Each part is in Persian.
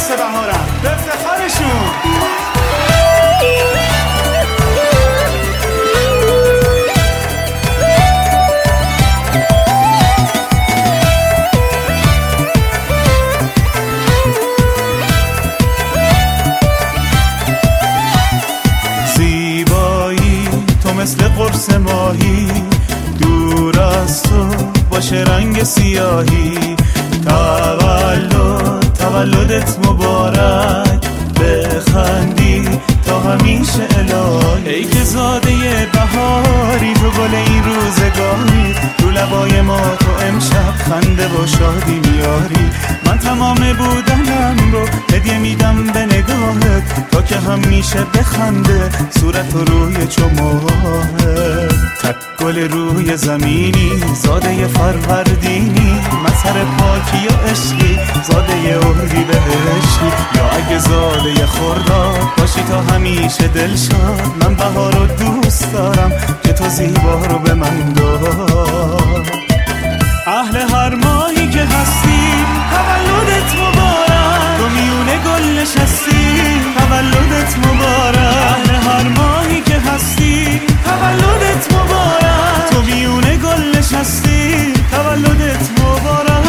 مثل بهارم به افتخارشون. زیبایی تو مثل قرص ماهی، دور از تو باشه رنگ سیاهی. تولدت مبارک، بخندی تا همیشه الهی. ای که زاده بهاری، تو گل این روزگاری، رو لبای ما تو امشب خنده و شادی میاری. من تمام بودنم رو هدیه میدم به نگاهت، تا که همیشه بخنده صورت روی چماهت. تک گل روی زمینی، زاده فروردینی، مظهر پاکی و عشقی، زاده اردی بهشتی. یا اگه زاده خرداد باشی تا همیشه دلشاد، من بهار رو دوست دارم که تو زیبا رو به من داد. اهل هر ماهی که هستی تولدت مبارک، تو میونه گل نشستی تولدت مبارک. اهل هر ماهی که هستی تولدت مبارک، تو میونه گل نشستی تولدت مبارک.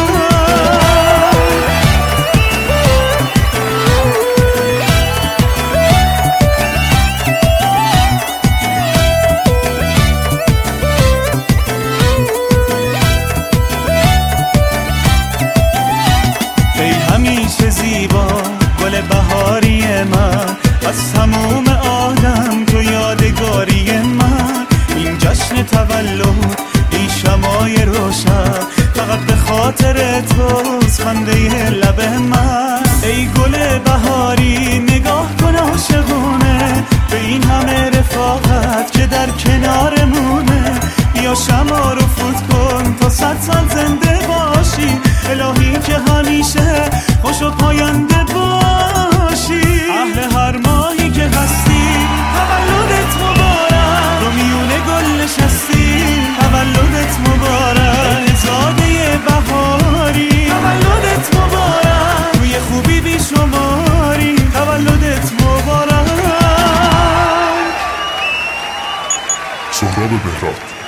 همیشه زیبا گل بهاری من، از تموم عالم تو یادگاری من. این جشن تولد، این شمای روشن، فقط به خاطر توست خنده لب من. ای گل بهاری نگاه کن عاشقونه، به این همه رفاقت که در کنارمونه. یا شمع رو فوت کن تا 100 سال زنده باشی، الهی که همیشه خوش و پاینده باشی. اهل هر ماهی که هستی تولدت مبارک، رو میونه گل نشستی تولدت مبارک. زاده بهاری تولدت مبارک، توی خوبی بی شماری تولدت مبارک. سهراب بهراد.